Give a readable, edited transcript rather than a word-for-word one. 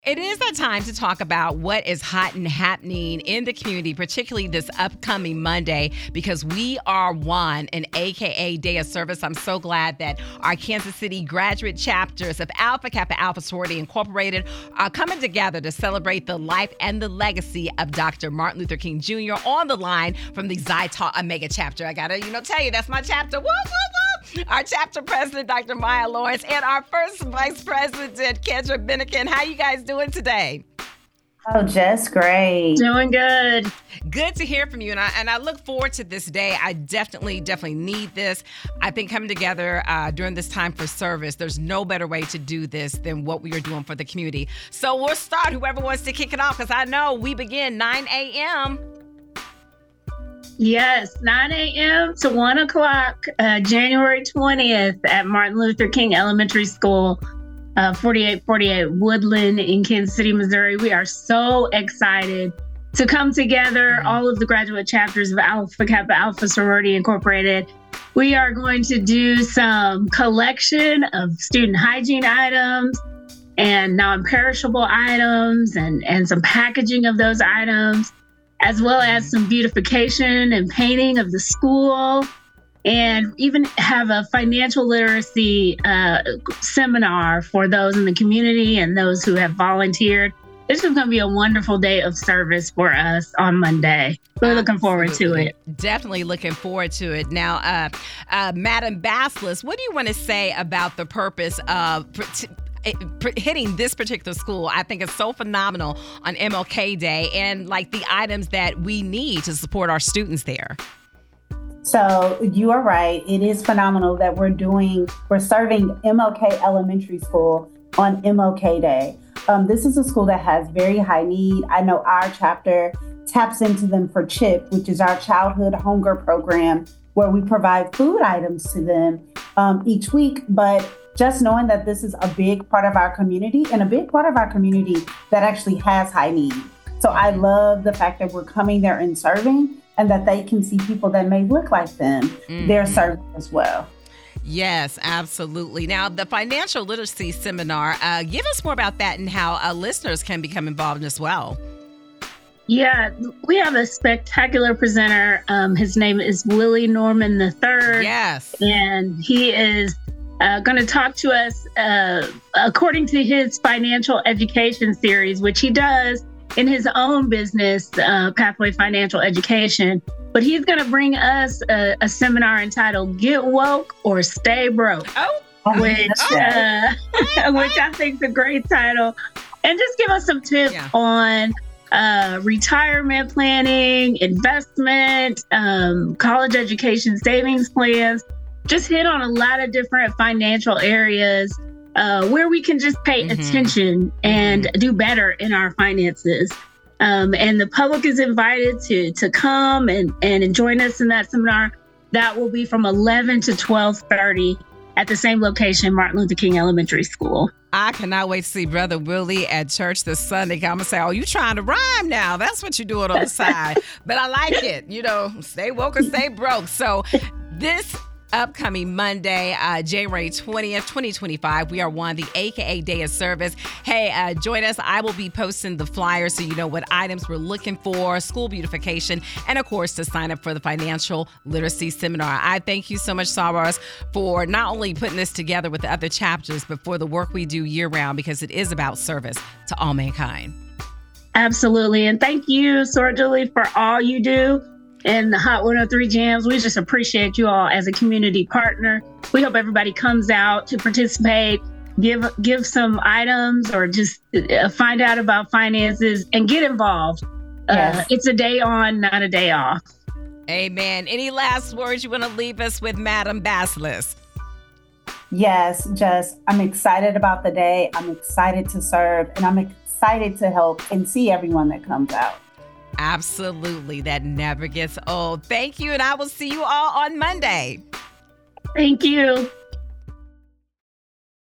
It is that time to talk about what is hot and happening in the community, particularly this upcoming Monday, because we are one, an AKA Day of Service. I'm so glad that our Kansas City graduate chapters of Alpha Kappa Alpha Sorority Incorporated are coming together to celebrate the life and the legacy of Dr. Martin Luther King Jr. On the line from the Xi Tau Omega chapter. I gotta, tell you, that's my chapter. Woo, woo, woo. Our chapter president, Dr. Maya Lawrence, and our first vice president, Kendra Bennikin. How you guys doing today? Oh, just great. Doing good. Good to hear from you. And I look forward to this day. I definitely need this. I think coming together during this time for service, there's no better way to do this than what we are doing for the community. So we'll start, whoever wants to kick it off, because I know we begin 9 a.m. Yes, 9 a.m. to 1 o'clock, January 20th at Martin Luther King Elementary School, 4848 Woodland in Kansas City, Missouri. We are so excited to come together, all of the graduate chapters of Alpha Kappa Alpha Sorority Incorporated. We are going to do some collection of student hygiene items and non-perishable items and some packaging of those items, as well as some beautification and painting of the school, and even have a financial literacy seminar for those in the community and those who have volunteered. This is going to be a wonderful day of service for us on Monday. We're looking forward to it. Definitely looking forward to it. Now, Madam Baslis, what do you want to say about the purpose of hitting this particular school? I think it's so phenomenal on MLK Day, and like the items that we need to support our students there. So you are right. It is phenomenal that we're serving MLK Elementary School on MLK Day. This is a school that has very high need. I know our chapter taps into them for CHIP, which is our childhood hunger program, where we provide food items to them each week. But just knowing that this is a big part of our community, and a big part of our community that actually has high need. So I love the fact that we're coming there and serving, and that they can see people that may look like them. They're serving as well. Yes, absolutely. Now, the financial literacy seminar, give us more about that and how listeners can become involved as well. Yeah, we have a spectacular presenter. His name is Willie Norman III. Yes. And he is going to talk to us according to his financial education series, which he does in his own business, Pathway Financial Education. But he's going to bring us a seminar entitled Get Woke or Stay Broke, which I think is a great title. And just give us some tips on retirement planning, investment, college education savings plans. Just hit on a lot of different financial areas where we can just pay attention and do better in our finances. And the public is invited to come and join us in that seminar. That will be from 11 to 12:30 at the same location, Martin Luther King Elementary School. I cannot wait to see Brother Willie at church this Sunday. I'm going to say, oh, you trying to rhyme now. That's what you're doing on the side. But I like it. Stay woke or stay broke. So this upcoming Monday, January 20th, 2025. We are one, the AKA Day of Service. Hey, join us. I will be posting the flyers so you know what items we're looking for, school beautification, and of course, to sign up for the financial literacy seminar. I thank you so much, Saras, for not only putting this together with the other chapters, but for the work we do year round, because it is about service to all mankind. Absolutely. And thank you, Sora Julie, for all you do. And the Hot 103 Jams, we just appreciate you all as a community partner. We hope everybody comes out to participate, give some items, or just find out about finances and get involved. Yes. It's a day on, not a day off. Amen. Any last words you want to leave us with, Madam Baslis? Yes, I'm excited about the day. I'm excited to serve, and I'm excited to help and see everyone that comes out. Absolutely. That never gets old. Thank you. And I will see you all on Monday. Thank you.